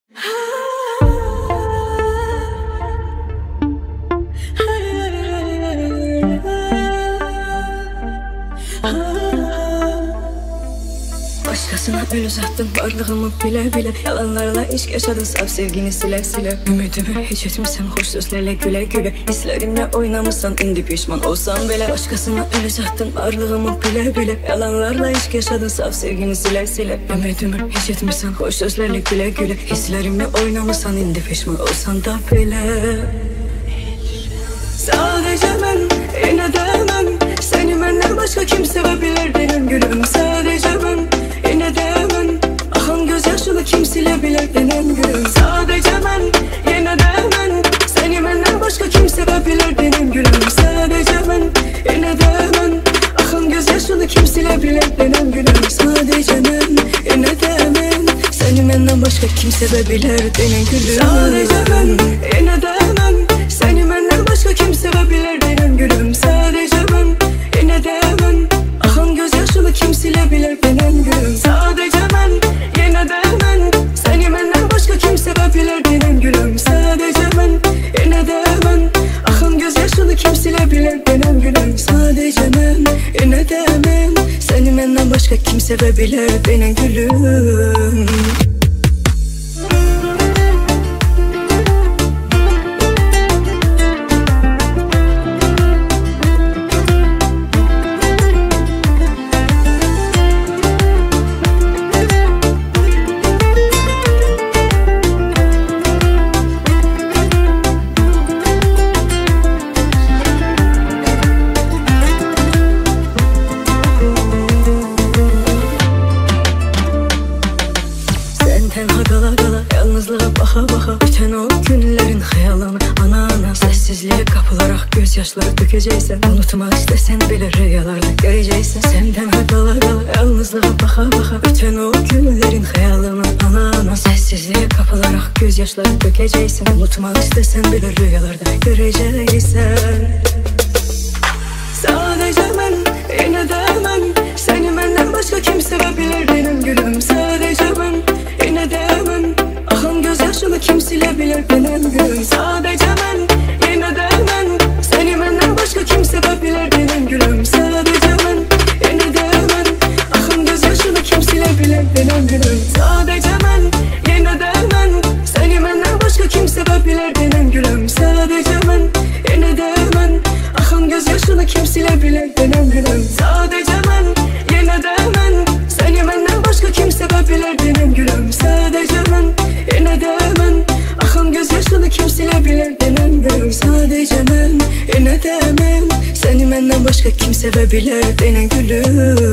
Başkasına el uzattın varlığımı bile bile. Yalanlarla iş yaşadın, saf sevgini sile sile. Ümidimi hiç etmişsen hoş sözlerle güle güle. Hislerimle oynamışsan indi pişman olsam bile. Başkasına el uzattın varlığımı bile bile. Yalanlarla iş yaşadın, saf sevgini sile sile. Ümidimi hiç etmişsen hoş sözlerle güle güle. Hislerimle oynamışsan indi pişman olsan da bile. Sadece ben yine de ben, seni benden başka kim sevebilir benim gülüm. Sadece ben yine de ben, akan gözyaşını kim silebilir benim gülüm. Sadece ben yine de ben, seni benden başka kim sevebilir benim gülüm. Sadece ben yine de ben, akan gözyaşını kim silebilir benim gülüm. Sadece ben yine de ben, seni benden başka kim sevebilir benim gülüm. Sadece ben yine de ben, seni benden başka kim sevebilir benim gülüm. Sadece ben yine de ben, akan gözyaşını kim silebilir benim gülüm. Sadece ben yine de ben, seni benden başka kim sevebilir benim gülüm. Sadece ben yine de ben, akan gözyaşını kim silebilir benim gülüm. Sadece ben yine de ben, seni benden başka kim sevebilir benim gülüm. Tenha kala kala, yalnızlığa baka baka, biten o günlerin hayalını ana ana. Sessizliğe kapılarak gözyaşları dökeceksen, unutmak istesen bile rüyalarda göreceksin. Sen tenha kala kala, yalnızlığa baka baka, biten o günlerin hayalını ana ana. Sessizliğe kapılarak gözyaşları dökeceksin, unutmak istesen bile rüyalarda göreceksin. Sadece ben yine de ben, seni benden başka kim sevebilir benim gülüm. Sadece ben yine de ben, akan gözyaşını kim silebilir benim gülüm. Sadece ben yine de ben, seni benden başka kim sevebilir benim gülüm. Sadece ben yine de ben, akan gözyaşını kim silebilir benim gülüm. Sadece ben yine de ben, seni benden başka kim sevebilir benim gülüm. Sadece ben yine de ben, akan gözyaşını kim silebilir benim gülüm. Sadece ben yine de ben, seni benden başka kim sevebilir benim gülüm. Sadece ben yine de ben, akan gözyaşını kim silebilir benim gülüm. Sadece ben yine de ben, seni benden başka kim sevebilir benim gülüm.